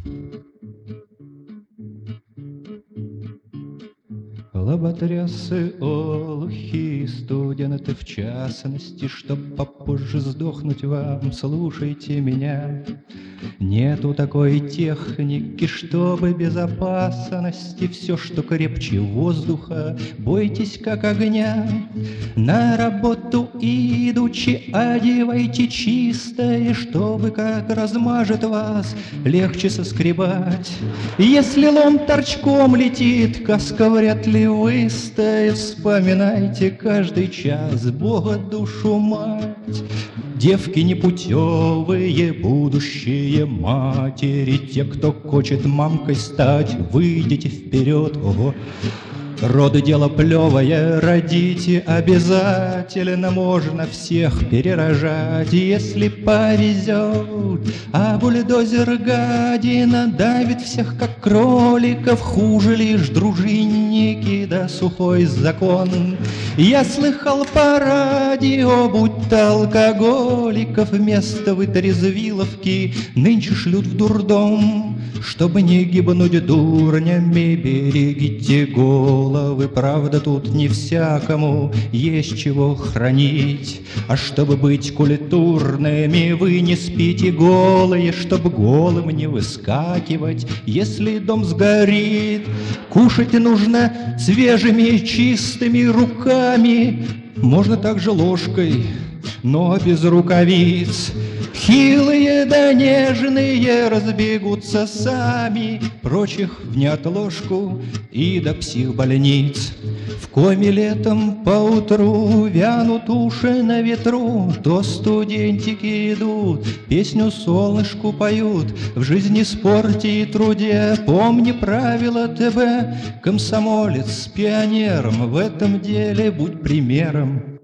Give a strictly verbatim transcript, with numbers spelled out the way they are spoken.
Лоботрясы, олухи, студенты в частности, чтоб попозже сдохнуть вам, слушайте меня. Нету такой техники, чтобы безопасности, все, что крепче воздуха, бойтесь как огня. На работу идучи, одевайте чистое, чтобы как размажет вас, легче соскребать. Если лом торчком летит, каска вряд ли выстоит, вспоминайте каждый час Бога, душу, мать. Девки непутевые, будущие матери, те, кто хочет мамкой стать, выйдите вперед, ого. Роды дело плевое, родите обязательно, можно всех перерожать, если повезет. А бульдозер гадина давит всех, как кроликов, хуже лишь дружинники да сухой закон. Я слыхал по радио, будто алкоголиков вместо вытрезвиловки нынче шлют в дурдом. Чтобы не гибнуть дурнями, берегите головы, правда тут не всякому есть чего хранить. А чтобы быть культурными, вы не спите голые, чтоб голым не выскакивать, если дом сгорит. Кушать нужно свежими чистыми руками, можно также ложкой, но без рукавиц. Хилые да нежные разбегутся сами, прочих в неотложку и до психбольниц. В коме летом поутру вянут уши на ветру, то студентики идут, песню солнышку поют. В жизни, спорте и труде помни правила ТБ, комсомолец с пионером, в этом деле будь примером.